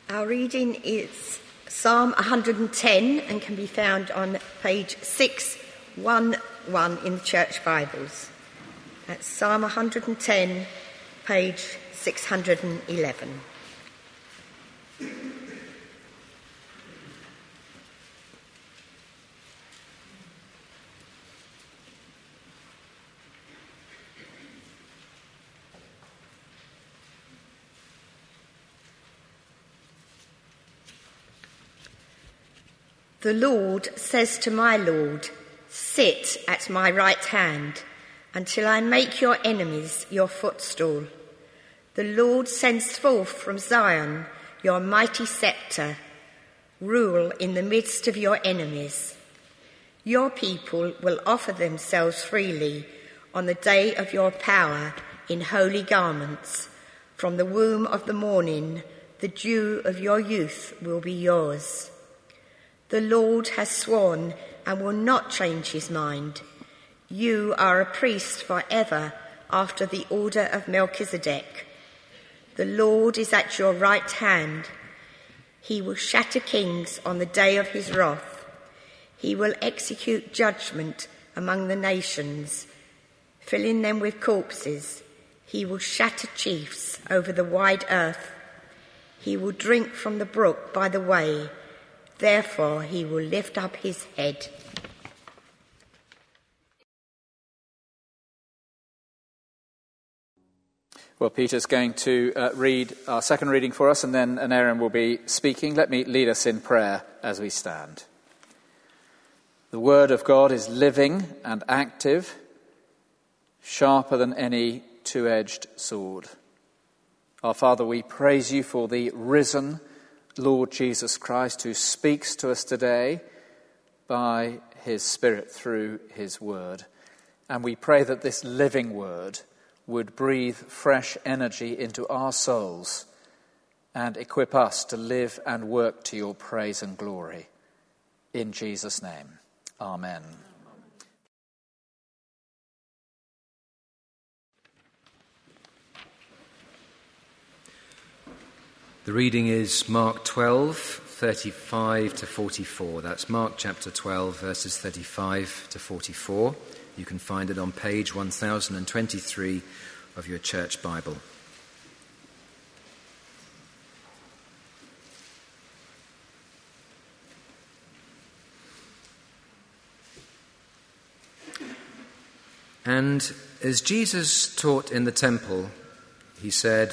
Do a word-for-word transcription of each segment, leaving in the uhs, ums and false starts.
Our reading is Psalm one hundred ten and can be found on page six eleven in the Church Bibles. That's Psalm one hundred ten, page six eleven. The Lord says to my Lord, "Sit at my right hand until I make your enemies your footstool." The Lord sends forth from Zion your mighty sceptre. Rule in the midst of your enemies. Your people will offer themselves freely on the day of your power in holy garments. From the womb of the morning, the dew of your youth will be yours. The Lord has sworn and will not change his mind. You are a priest forever after the order of Melchizedek. The Lord is at your right hand. He will shatter kings on the day of his wrath. He will execute judgment among the nations, filling them with corpses. He will shatter chiefs over the wide earth. He will drink from the brook by the way. Therefore he will lift up his head. Well, Peter's going to uh, read our second reading for us, and then Aaron will be speaking. Let me lead us in prayer as we stand. The word of God is living and active, sharper than any two-edged sword. Our Father, we praise you for the risen Lord Jesus Christ, who speaks to us today by his Spirit through his word. And we pray that this living word would breathe fresh energy into our souls and equip us to live and work to your praise and glory. In Jesus' name, amen. The reading is Mark twelve, thirty-five to forty-four. That's Mark chapter twelve, verses thirty-five to forty-four. You can find it on page one thousand twenty-three of your church Bible. And as Jesus taught in the temple, he said,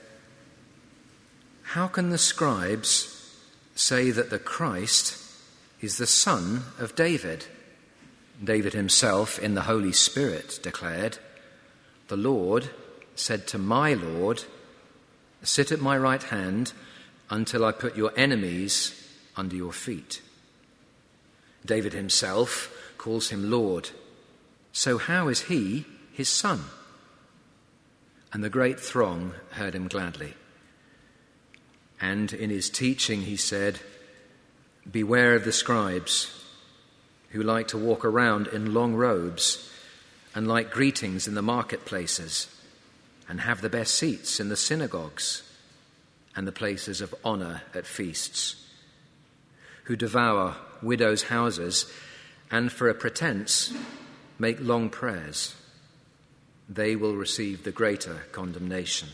"How can the scribes say that the Christ is the son of David?" David himself, in the Holy Spirit, declared, "The Lord said to my Lord, 'Sit at my right hand until I put your enemies under your feet.'" David himself calls him Lord. So how is he his son? And the great throng heard him gladly. And in his teaching he said, "Beware of the scribes, who like to walk around in long robes and like greetings in the marketplaces and have the best seats in the synagogues and the places of honor at feasts, who devour widows' houses and for a pretense make long prayers. They will receive the greater condemnation."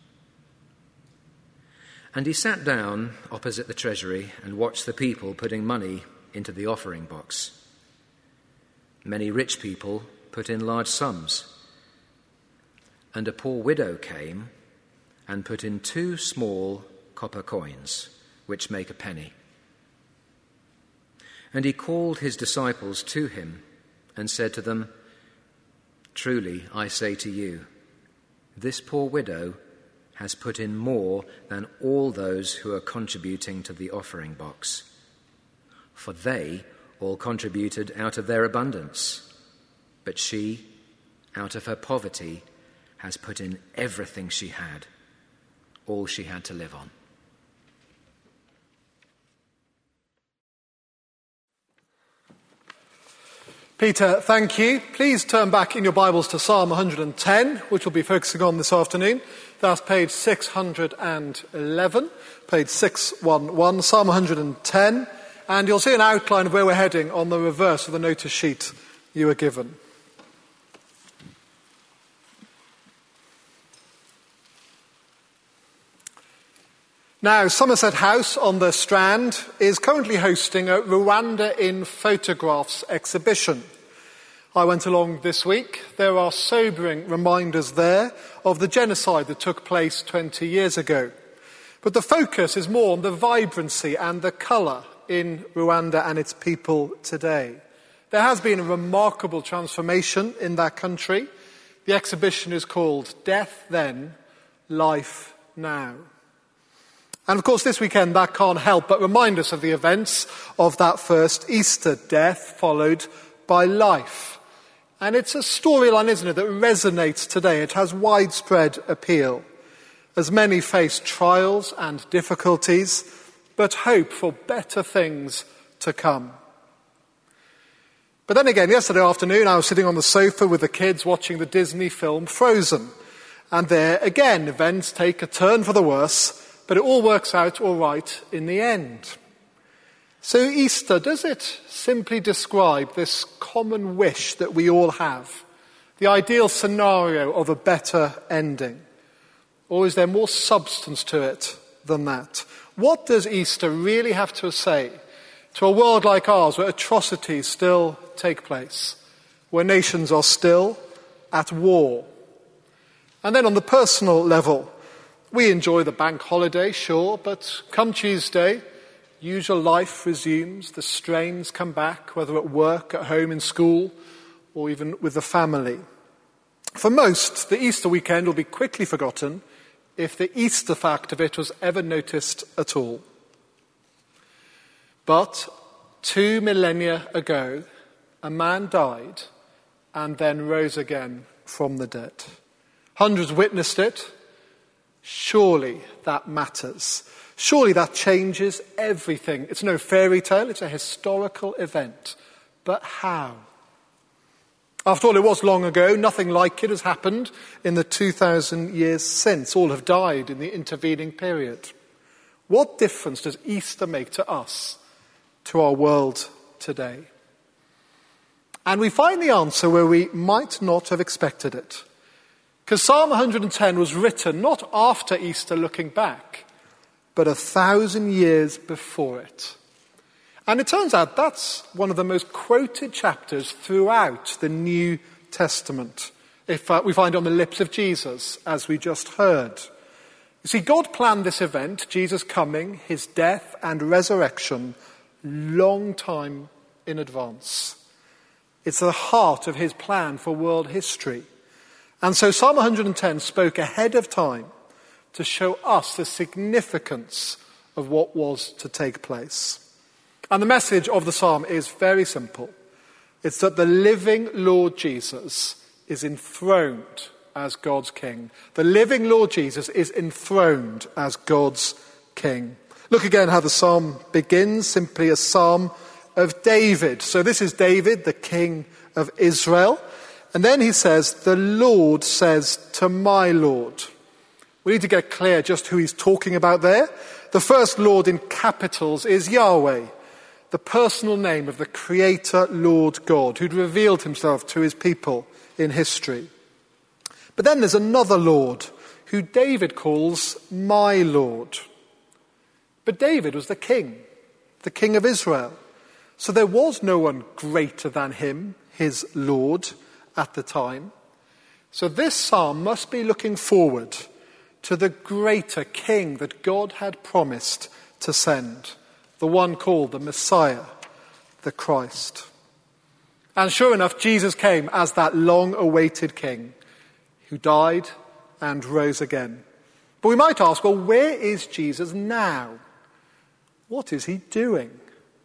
And he sat down opposite the treasury and watched the people putting money into the offering box. Many rich people put in large sums, and a poor widow came and put in two small copper coins, which make a penny. And he called his disciples to him and said to them, "Truly I say to you, this poor widow has put in more than all those who are contributing to the offering box. For they all contributed out of their abundance, but she, out of her poverty, has put in everything she had, all she had to live on." Peter, thank you. Please turn back in your Bibles to Psalm one hundred ten, which we'll be focusing on this afternoon. That's page six hundred eleven, page six eleven, Psalm one hundred ten. And you'll see an outline of where we're heading on the reverse of the notice sheet you were given. Now, Somerset House on the Strand is currently hosting a Rwanda in Photographs exhibition. I went along this week. There are sobering reminders there of the genocide that took place twenty years ago. But the focus is more on the vibrancy and the colour in Rwanda and its people today. There has been a remarkable transformation in that country. The exhibition is called Death Then, Life Now. And of course this weekend that can't help but remind us of the events of that first Easter, death followed by life. And it's a storyline, isn't it, that resonates today. It has widespread appeal as many face trials and difficulties, but hope for better things to come. But then again, yesterday afternoon I was sitting on the sofa with the kids watching the Disney film Frozen. And there again, events take a turn for the worse, but it all works out all right in the end. So Easter, does it simply describe this common wish that we all have? The ideal scenario of a better ending? Or is there more substance to it than that? What does Easter really have to say to a world like ours where atrocities still take place, where nations are still at war? And then on the personal level, we enjoy the bank holiday, sure, but come Tuesday, usual life resumes, the strains come back, whether at work, at home, in school, or even with the family. For most, the Easter weekend will be quickly forgotten if the Easter fact of it was ever noticed at all. But two millennia ago, a man died and then rose again from the dead. Hundreds witnessed it. Surely that matters. Surely that changes everything. It's no fairy tale, it's a historical event. But how? After all, it was long ago. Nothing like it has happened in the two thousand years since. All have died in the intervening period. What difference does Easter make to us, to our world today? And we find the answer where we might not have expected it. Because Psalm one hundred ten was written not after Easter looking back, but a thousand years before it. And it turns out that's one of the most quoted chapters throughout the New Testament. If uh, we find it on the lips of Jesus, as we just heard. You see, God planned this event, Jesus coming, his death and resurrection, long time in advance. It's the heart of his plan for world history. And so Psalm one hundred ten spoke ahead of time to show us the significance of what was to take place. And the message of the psalm is very simple. It's that the living Lord Jesus is enthroned as God's king. The living Lord Jesus is enthroned as God's king. Look again how the psalm begins, simply a psalm of David. So this is David, the king of Israel. And then he says, the Lord says to my Lord. We need to get clear just who he's talking about there. The first Lord in capitals is Yahweh, the personal name of the Creator Lord God, who'd revealed himself to his people in history. But then there's another Lord, who David calls my Lord. But David was the king, the king of Israel. So there was no one greater than him, his Lord, at the time. So this psalm must be looking forward to the greater king that God had promised to send, the one called the Messiah, the Christ. And sure enough, Jesus came as that long-awaited king who died and rose again. But we might ask, well, where is Jesus now? What is he doing?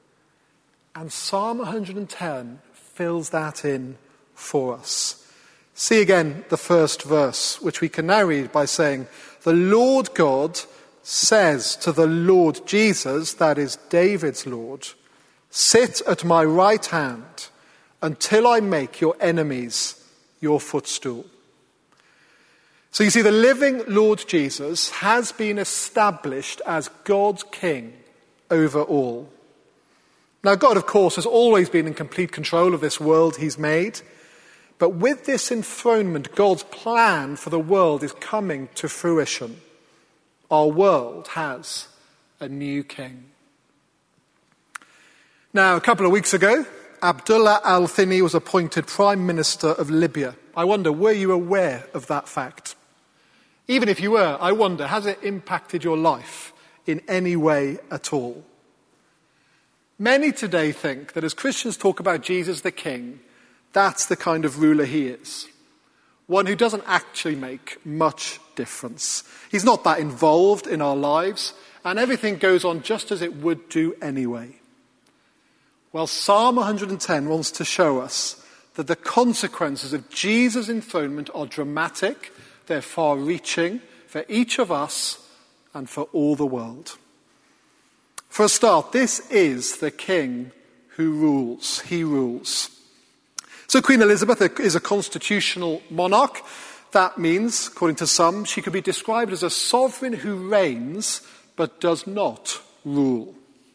And Psalm one hundred ten fills that in for us. See again the first verse, which we can now read by saying, the Lord God says to the Lord Jesus, that is David's Lord, sit at my right hand until I make your enemies your footstool. So you see, the living Lord Jesus has been established as God's king over all. Now, God, of course, has always been in complete control of this world he's made. But with this enthronement, God's plan for the world is coming to fruition. Our world has a new king. Now, a couple of weeks ago, Abdullah al-Thani was appointed Prime Minister of Libya. I wonder, were you aware of that fact? Even if you were, I wonder, has it impacted your life in any way at all? Many today think that as Christians talk about Jesus the King, that's the kind of ruler he is. One who doesn't actually make much difference. He's not that involved in our lives, and everything goes on just as it would do anyway. Well, Psalm one hundred ten wants to show us that the consequences of Jesus' enthronement are dramatic, they're far-reaching for each of us and for all the world. For a start, this is the king who rules. He rules. So Queen Elizabeth is a constitutional monarch. That means, according to some, she could be described as a sovereign who reigns but does not rule.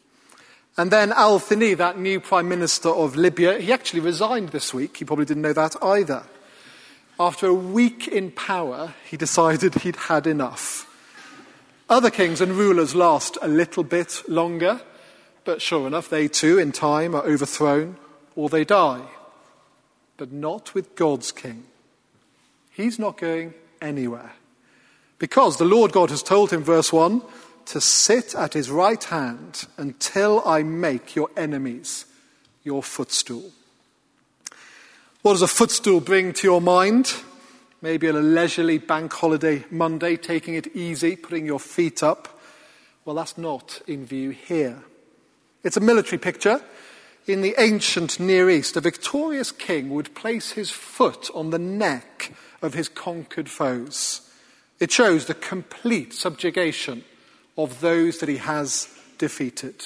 And then al-Thani, that new Prime Minister of Libya, he actually resigned this week. He probably didn't know that either. After a week in power, he decided he'd had enough. Other kings and rulers last a little bit longer, but sure enough, they too, in time, are overthrown or they die. But not with God's king. He's not going anywhere. Because the Lord God has told him, verse one, to sit at his right hand until I make your enemies your footstool. What does a footstool bring to your mind? Maybe a leisurely bank holiday Monday, taking it easy, putting your feet up. Well, that's not in view here. It's a military picture. In the ancient Near East, a victorious king would place his foot on the neck of his conquered foes. It shows the complete subjugation of those that he has defeated.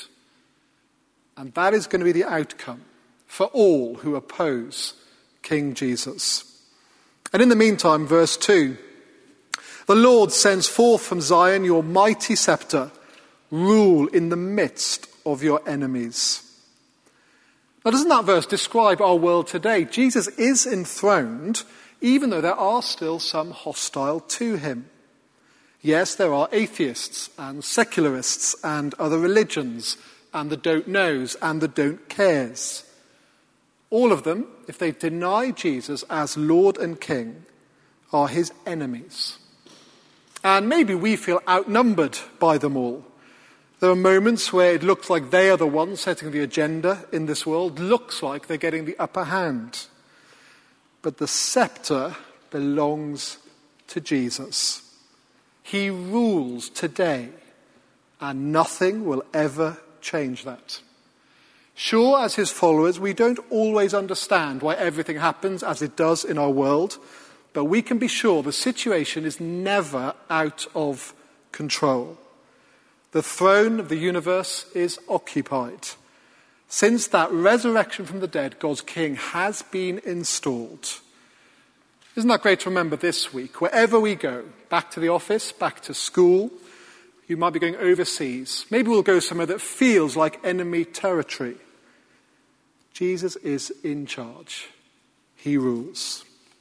And that is going to be the outcome for all who oppose King Jesus. And in the meantime, verse two, the Lord sends forth from Zion your mighty scepter, rule in the midst of your enemies. Now, doesn't that verse describe our world today? Jesus is enthroned, even though there are still some hostile to him. Yes, there are atheists and secularists and other religions and the don't knows and the don't cares. All of them, if they deny Jesus as Lord and King, are his enemies. And maybe we feel outnumbered by them all. There are moments where it looks like they are the ones setting the agenda in this world, looks like they're getting the upper hand. But the scepter belongs to Jesus. He rules today, and nothing will ever change that. Sure, as his followers, we don't always understand why everything happens as it does in our world, but we can be sure the situation is never out of control. The throne of the universe is occupied. Since that resurrection from the dead, God's king has been installed. Isn't that great to remember this week? Wherever we go, back to the office, back to school, you might be going overseas. Maybe we'll go somewhere that feels like enemy territory. Jesus is in charge. He rules.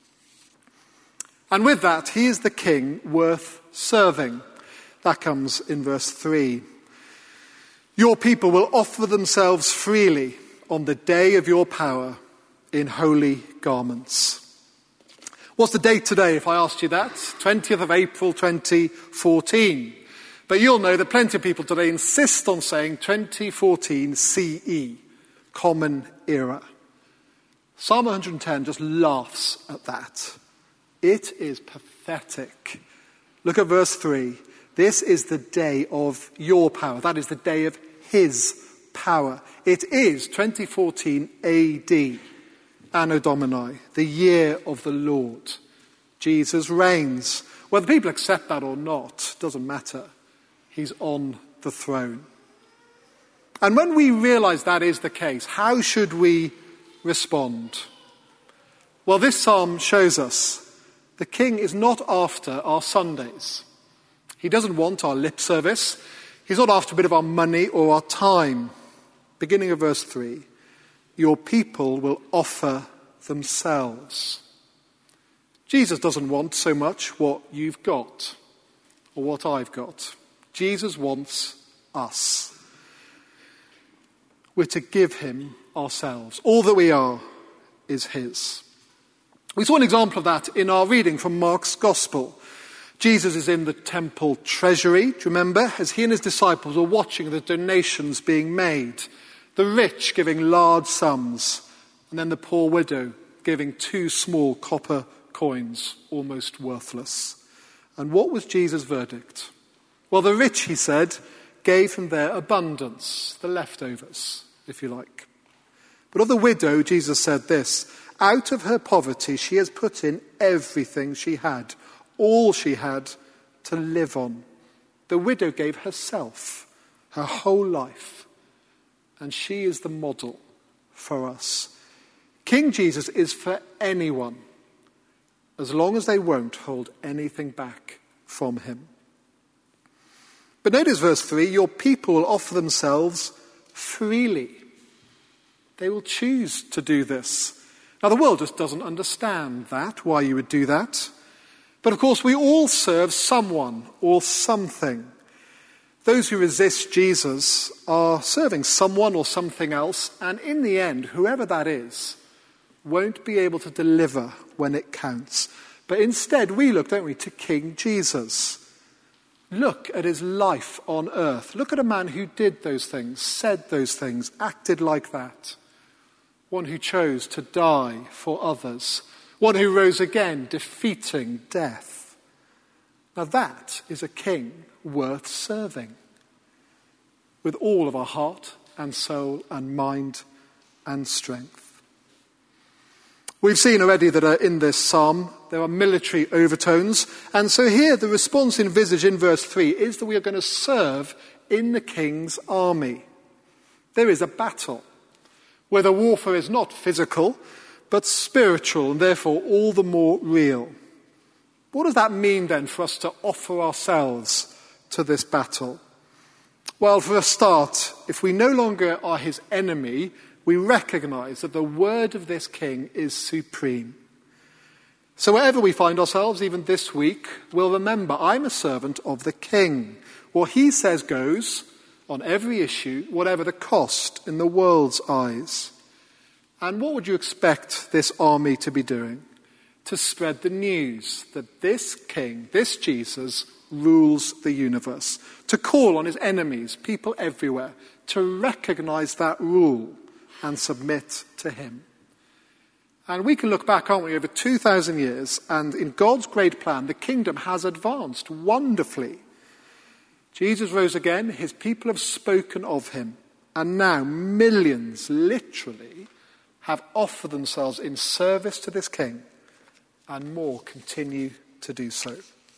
And with that, he is the king worth serving. That comes in verse three. Your people will offer themselves freely on the day of your power in holy garments. What's the date today, if I asked you that? twentieth of April, twenty fourteen. But you'll know that plenty of people today insist on saying twenty fourteen C E, Common Era. Psalm one hundred ten just laughs at that. It is pathetic. Look at verse three. This is the day of your power. That is the day of his power. It is twenty fourteen A D, Anno Domini, the year of the Lord. Jesus reigns. Whether people accept that or not, doesn't matter. He's on the throne. And when we realize that is the case, how should we respond? Well, this psalm shows us the king is not after our Sundays. He doesn't want our lip service. He's not after a bit of our money or our time. Beginning of verse three, your people will offer themselves. Jesus doesn't want so much what you've got or what I've got. Jesus wants us. We're to give him ourselves. All that we are is his. We saw an example of that in our reading from Mark's Gospel. Jesus is in the temple treasury, do you remember? As he and his disciples are watching the donations being made. The rich giving large sums, and then the poor widow giving two small copper coins, almost worthless. And what was Jesus' verdict? Well, the rich, he said, gave from their abundance, the leftovers, if you like. But of the widow, Jesus said this, out of her poverty she has put in everything she had, all she had to live on. The widow gave herself, her whole life, and she is the model for us. King Jesus is for anyone, as long as they won't hold anything back from him. But notice verse three, your people will offer themselves freely. They will choose to do this. Now the world just doesn't understand that, why you would do that. But of course we all serve someone or something. Those who resist Jesus are serving someone or something else, and in the end, whoever that is, won't be able to deliver when it counts. But instead we look, don't we, to King Jesus. Look at his life on earth. Look at a man who did those things, said those things, acted like that. One who chose to die for others. One who rose again, defeating death. Now that is a king worth serving. With all of our heart and soul and mind and strength. We've seen already that uh, in this psalm there are military overtones, and so here the response envisaged in verse three is that we are going to serve in the king's army. There is a battle, where the warfare is not physical, but spiritual, and therefore all the more real. What does that mean then for us to offer ourselves to this battle? Well, for a start, if we no longer are his enemy, we recognize that the word of this king is supreme. So wherever we find ourselves, even this week, we'll remember I'm a servant of the king. What he says goes on every issue, whatever the cost in the world's eyes. And what would you expect this army to be doing? To spread the news that this king, this Jesus, rules the universe. To call on his enemies, people everywhere, to recognize that rule and submit to him. And we can look back, aren't we, over two thousand years, and in God's great plan, the kingdom has advanced wonderfully. Jesus rose again, his people have spoken of him, and now millions, literally, have offered themselves in service to this king, and more continue to do so.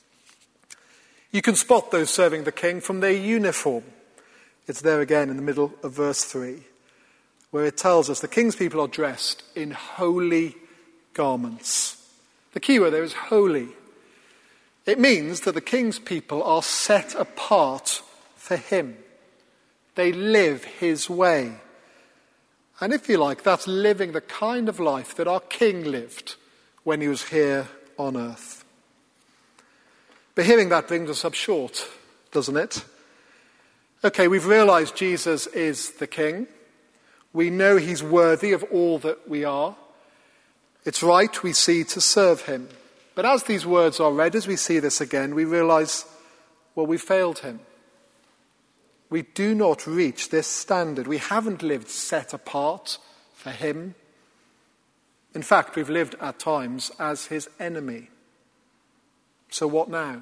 You can spot those serving the king from their uniform. It's there again in the middle of verse three. Where it tells us the king's people are dressed in holy garments. The key word there is holy. It means that the king's people are set apart for him. They live his way. And if you like, that's living the kind of life that our king lived when he was here on earth. But hearing that brings us up short, doesn't it? Okay, we've realized Jesus is the king. We know he's worthy of all that we are. It's right, we see, to serve him. But as these words are read, as we see this again, we realize, well, we failed him. We do not reach this standard. We haven't lived set apart for him. In fact, we've lived at times as his enemy. So what now?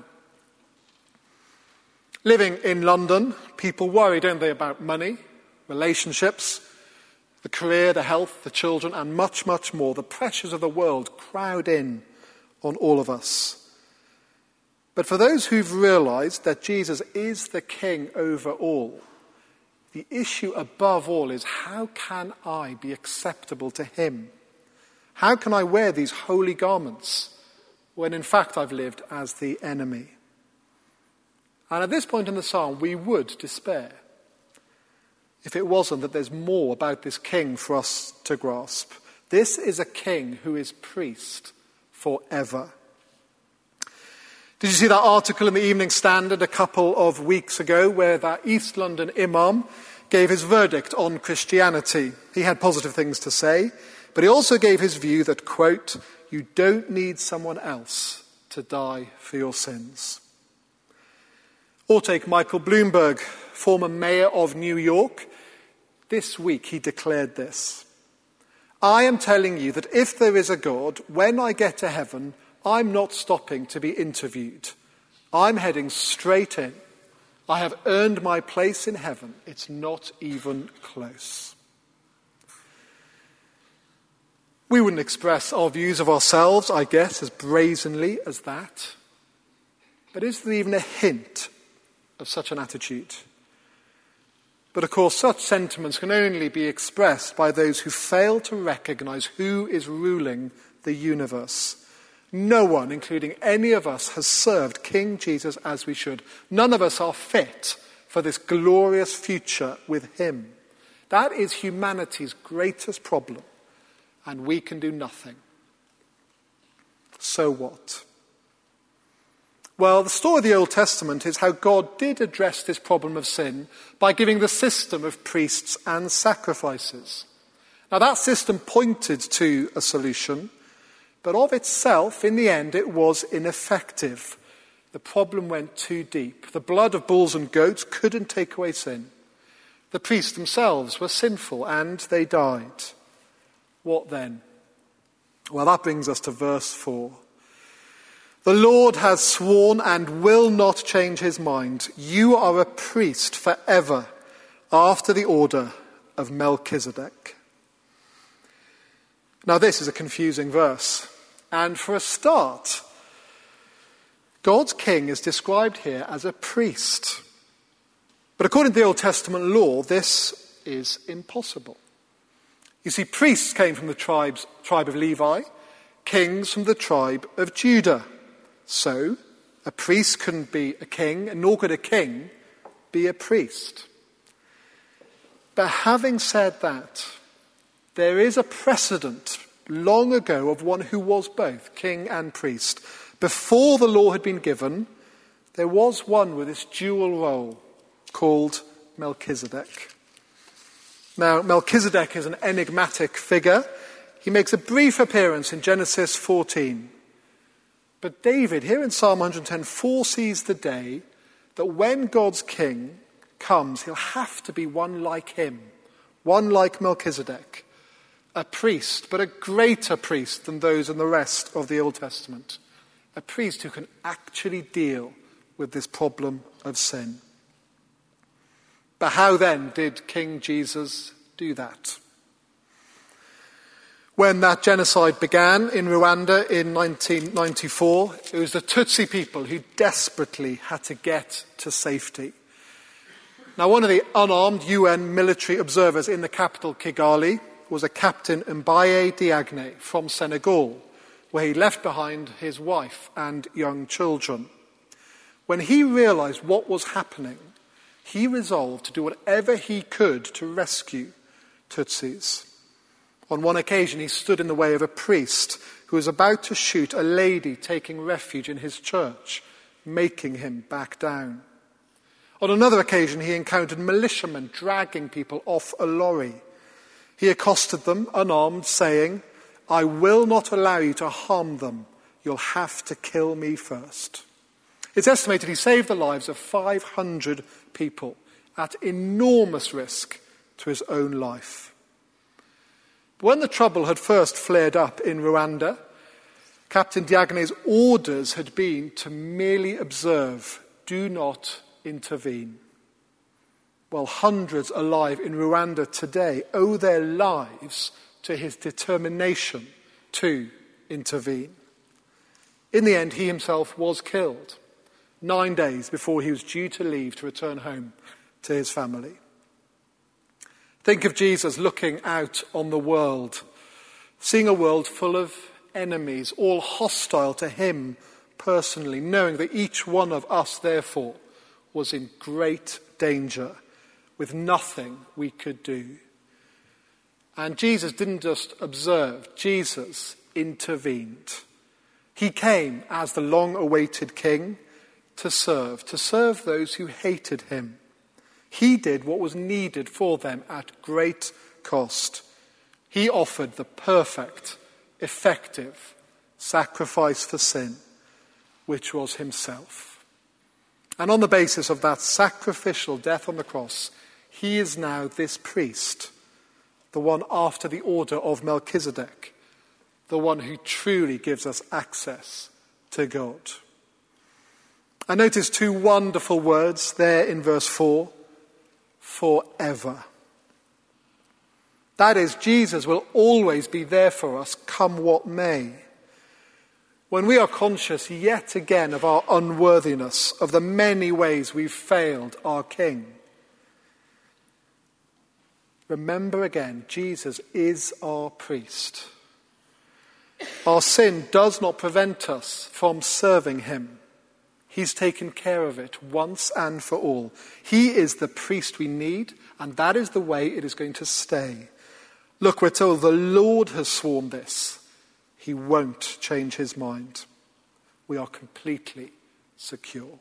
Living in London, people worry, don't they, about money, relationships, the career, the health, the children, and much, much more. The pressures of the world crowd in on all of us. But for those who've realized that Jesus is the king over all, The issue above all is, how can I be acceptable to him? How can I wear these holy garments when in fact I've lived as the enemy? And at this point in the psalm, we would despair if it wasn't that there's more about this king for us to grasp. This is a king who is priest forever. Did you see that article in the Evening Standard a couple of weeks ago where that East London imam gave his verdict on Christianity? He had positive things to say, but he also gave his view that, quote, you don't need someone else to die for your sins. Or take Michael Bloomberg, former mayor of New York. This week he declared this: I am telling you that if there is a God, when I get to heaven, I'm not stopping to be interviewed. I'm heading straight in. I have earned my place in heaven. It's not even close. We wouldn't express our views of ourselves, I guess, as brazenly as that. But is there even a hint of such an attitude? But of course, such sentiments can only be expressed by those who fail to recognize who is ruling the universe. No one, including any of us, has served King Jesus as we should. None of us are fit for this glorious future with him. That is humanity's greatest problem, and we can do nothing. So what? Well, the story of the Old Testament is how God did address this problem of sin by giving the system of priests and sacrifices. Now, that system pointed to a solution, but of itself, in the end, it was ineffective. The problem went too deep. The blood of bulls and goats couldn't take away sin. The priests themselves were sinful, and they died. What then? Well, that brings us to verse four. The Lord has sworn and will not change his mind. You are a priest forever, after the order of Melchizedek. Now, this is a confusing verse. And for a start, God's king is described here as a priest. But according to the Old Testament law, this is impossible. You see, priests came from the tribes, tribe of Levi, kings from the tribe of Judah. So, a priest couldn't be a king, and nor could a king be a priest. But having said that, there is a precedent long ago of one who was both king and priest. Before the law had been given, there was one with this dual role called Melchizedek. Now, Melchizedek is an enigmatic figure. He makes a brief appearance in Genesis fourteen. But David, here in Psalm one ten, foresees the day that when God's king comes, he'll have to be one like him, one like Melchizedek, a priest, but a greater priest than those in the rest of the Old Testament, a priest who can actually deal with this problem of sin. But how then did King Jesus do that? When that genocide began in Rwanda in nineteen ninety-four, it was the Tutsi people who desperately had to get to safety. Now, one of the unarmed U N military observers in the capital, Kigali, was a Captain Mbaye Diagne from Senegal, where he left behind his wife and young children. When he realized what was happening, he resolved to do whatever he could to rescue Tutsis. On one occasion, he stood in the way of a priest who was about to shoot a lady taking refuge in his church, making him back down. On another occasion, he encountered militiamen dragging people off a lorry. He accosted them, unarmed, saying, "I will not allow you to harm them. You'll have to kill me first." It's estimated he saved the lives of five hundred people at enormous risk to his own life. When the trouble had first flared up in Rwanda, Captain Diagne's orders had been to merely observe, do not intervene. Well, hundreds alive in Rwanda today owe their lives to his determination to intervene. In the end, he himself was killed nine days before he was due to leave to return home to his family. Think of Jesus looking out on the world, seeing a world full of enemies, all hostile to him personally, knowing that each one of us, therefore, was in great danger with nothing we could do. And Jesus didn't just observe, Jesus intervened. He came as the long-awaited king to serve, to serve those who hated him. He did what was needed for them at great cost. He offered the perfect, effective sacrifice for sin, which was himself. And on the basis of that sacrificial death on the cross, he is now this priest, the one after the order of Melchizedek, the one who truly gives us access to God. I notice two wonderful words there in verse four, forever. That is, Jesus will always be there for us, come what may. When we are conscious yet again of our unworthiness, of the many ways we've failed our King, remember again, Jesus is our priest. Our sin does not prevent us from serving him. He's taken care of it once and for all. He is the priest we need, and that is the way it is going to stay. Look, we're told the Lord has sworn this. He won't change his mind. We are completely secure.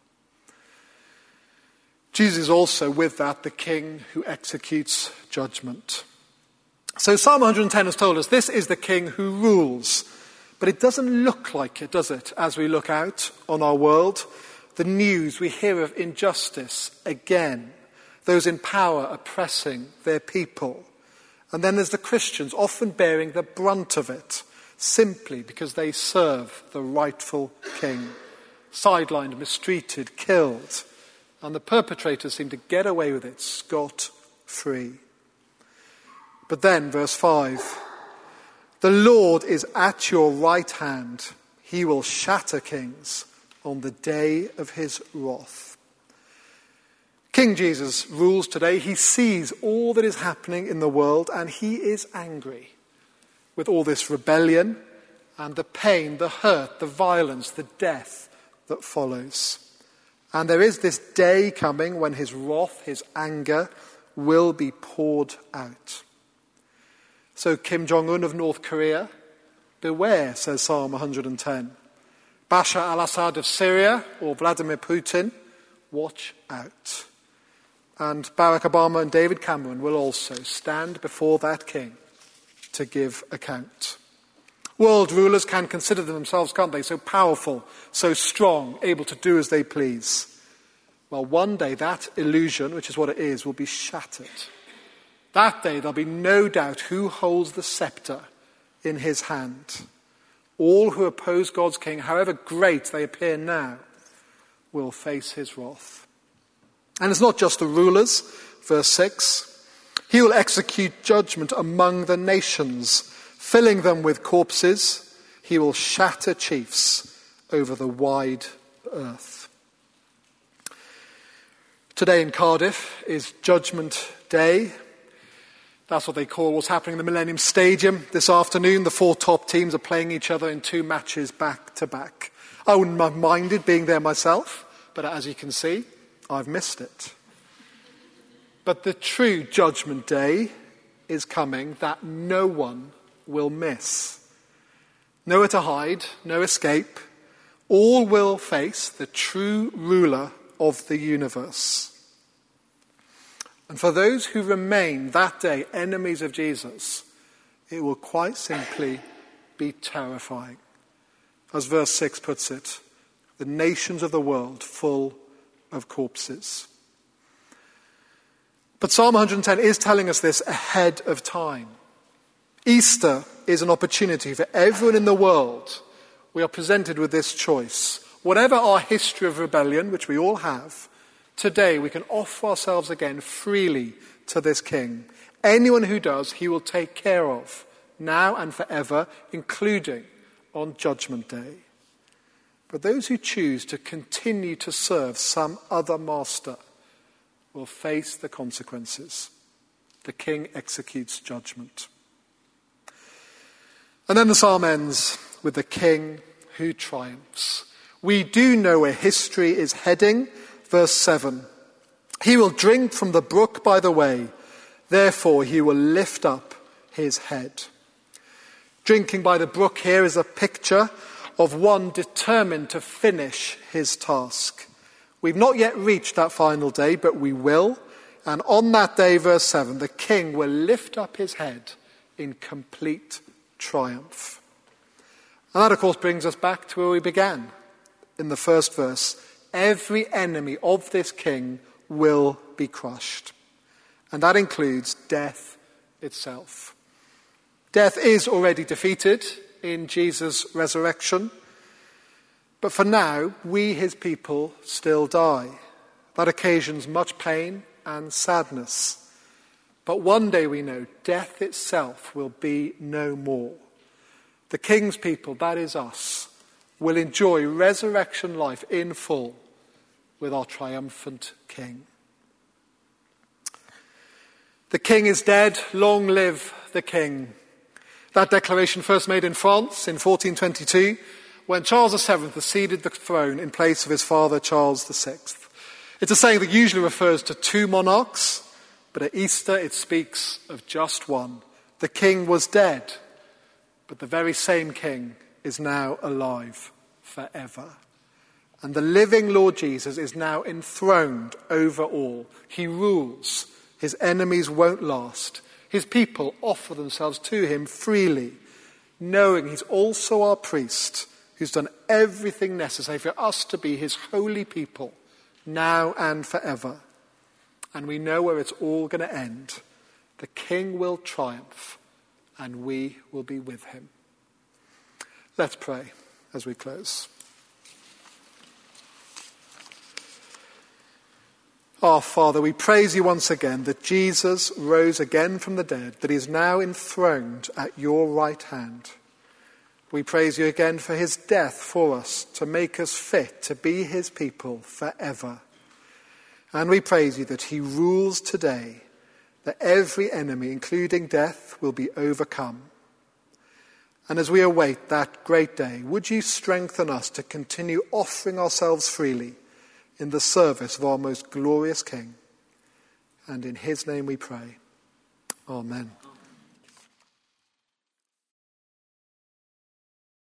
Jesus is also, with that, the king who executes judgment. So Psalm one hundred ten has told us this is the king who rules. But it doesn't look like it, does it, as we look out on our world? The news, we hear of injustice again. Those in power oppressing their people. And then there's the Christians often bearing the brunt of it, simply because they serve the rightful king. Sidelined, mistreated, killed. And the perpetrators seem to get away with it scot-free. But then, verse five, the Lord is at your right hand. He will shatter kings on the day of his wrath. King Jesus rules today. He sees all that is happening in the world, and he is angry with all this rebellion and the pain, the hurt, the violence, the death that follows. And there is this day coming when his wrath, his anger, will be poured out. So Kim Jong-un of North Korea, beware, says Psalm one hundred ten. Bashar al-Assad of Syria or Vladimir Putin, watch out. And Barack Obama and David Cameron will also stand before that king to give account. World rulers can consider themselves, can't they, so powerful, so strong, able to do as they please. Well, one day that illusion, which is what it is, will be shattered. That day there'll be no doubt who holds the scepter in his hand. All who oppose God's king, however great they appear now, will face his wrath. And it's not just the rulers, verse six. He will execute judgment among the nations, filling them with corpses. He will shatter chiefs over the wide earth. Today in Cardiff is Judgment Day. That's what they call what's happening in the Millennium Stadium this afternoon. The four top teams are playing each other in two matches back to back. I wouldn't have minded being there myself, but as you can see, I've missed it. But the true Judgment Day is coming that no one will miss. Nowhere to hide, no escape. All will face the true ruler of the universe. And for those who remain that day enemies of Jesus, it will quite simply be terrifying. As verse six puts it, the nations of the world full of corpses. But Psalm one hundred ten is telling us this ahead of time. Easter is an opportunity for everyone in the world. We are presented with this choice. Whatever our history of rebellion, which we all have, today we can offer ourselves again freely to this King. Anyone who does, he will take care of, now and forever, including on Judgment Day. But those who choose to continue to serve some other master will face the consequences. The king executes judgment. And then the psalm ends with the king who triumphs. We do know where history is heading. Verse seven. He will drink from the brook by the way, therefore he will lift up his head. Drinking by the brook here is a picture of one determined to finish his task. We've not yet reached that final day, but we will. And on that day, verse seven, the king will lift up his head in complete triumph. And that, of course, brings us back to where we began in the first verse. Every enemy of this king will be crushed. And that includes death itself. Death is already defeated in Jesus' resurrection. But for now, we, his people, still die. That occasions much pain and sadness. But one day we know death itself will be no more. The king's people, that is us, will enjoy resurrection life in full with our triumphant king. The king is dead, long live the king. That declaration first made in France in fourteen twenty-two, when Charles the seventh acceded the throne in place of his father Charles the sixth. It's a saying that usually refers to two monarchs, but at Easter it speaks of just one. The king was dead, but the very same king is now alive forever. And the living Lord Jesus is now enthroned over all. He rules. His enemies won't last. His people offer themselves to him freely, knowing he's also our priest, who's done everything necessary for us to be his holy people, now and forever. And we know where it's all going to end. The king will triumph, and we will be with him. Let's pray as we close. Our Father, we praise you once again that Jesus rose again from the dead, that he is now enthroned at your right hand. We praise you again for his death for us, to make us fit to be his people forever. And we praise you that he rules today, that every enemy, including death, will be overcome. And as we await that great day, would you strengthen us to continue offering ourselves freely in the service of our most glorious King. And in his name we pray. Amen.